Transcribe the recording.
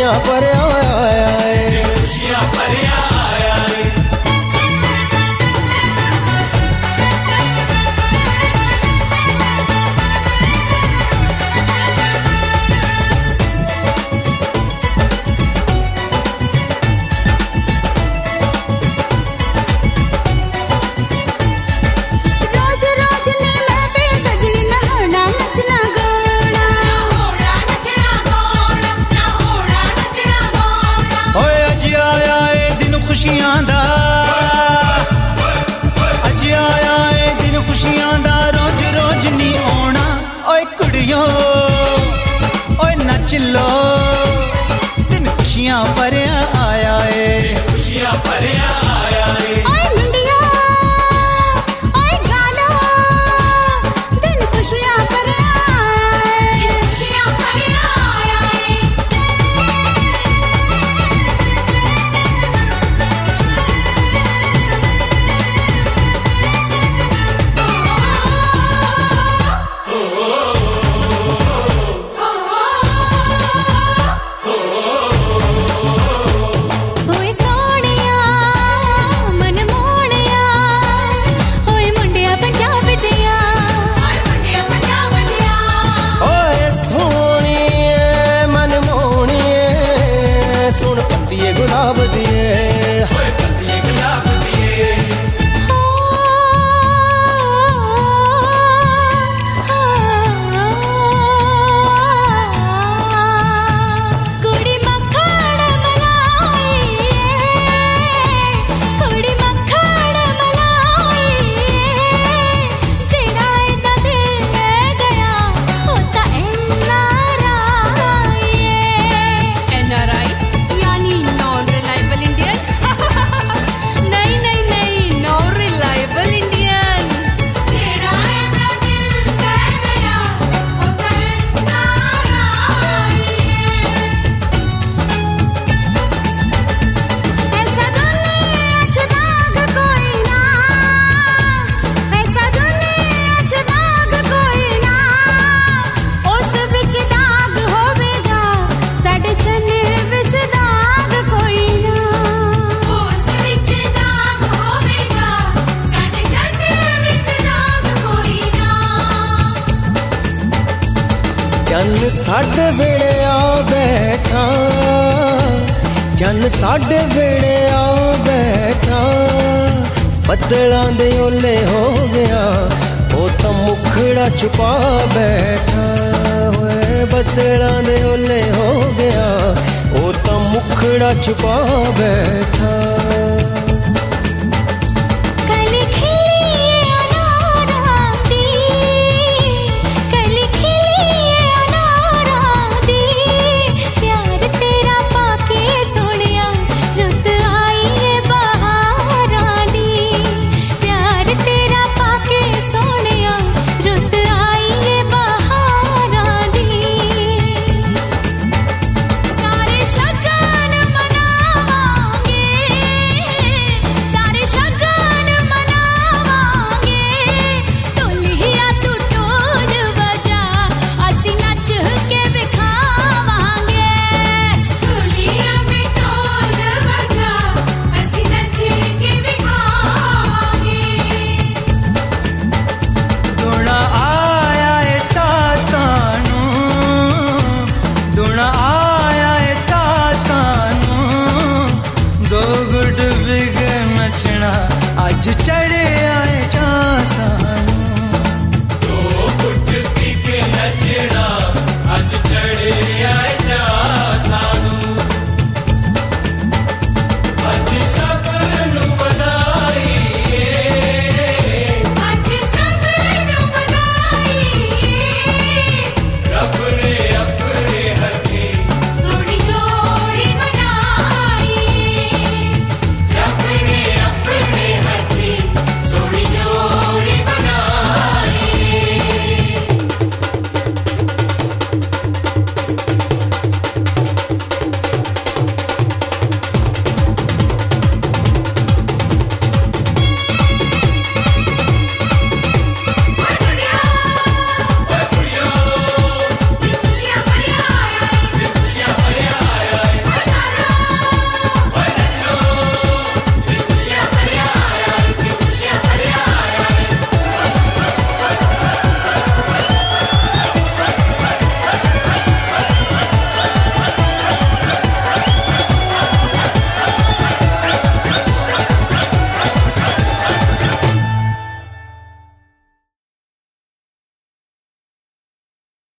खुशियां भरिया आया है, खुशियां भरिया आया है। खुशियां दा अज आया है दिन खुशियां दा, रोज रोज नी आना। ओए कुड़ियो ओए नच लो, दिन खुशियां भरिया आया है, खुशियां भरिया आया है। ओए मुंडिया ओए गालो, दिन खुशियां भरिया आया है, खुशियां भरिया आया है। गुलाब दिए पत्ती गुलाब दिए, कुड़ी मक्खन मलाई, कुड़ी मक्खन मलाई, जेड़ा इदा दिल ले गया होता NRI, यानी नॉन रिलायबल इंडियन। नहीं नहीं नहीं, नॉन रिलायबल इंडियन। जेड़ा इदा दिल ले गया होता NRI। ऐसा दुनिया च बाग कोई ना, ऐसा दुनिया च बाग कोई ना, उस विच दाग होवेगा साडे चन्ने विच दाग कोई ना, उस विच दाग होवेगा साडे चन्ने विच दाग कोई ना। चन्न साडे वेड़े आ बैठा, चन्न साडे वेड़े आ बैठा, बदलां दे ओले हो गया वो तो मुखड़ा छुपा बैठा। होए बदलां दे ओले हो गया वो तो मुखड़ा छुपा बैठा।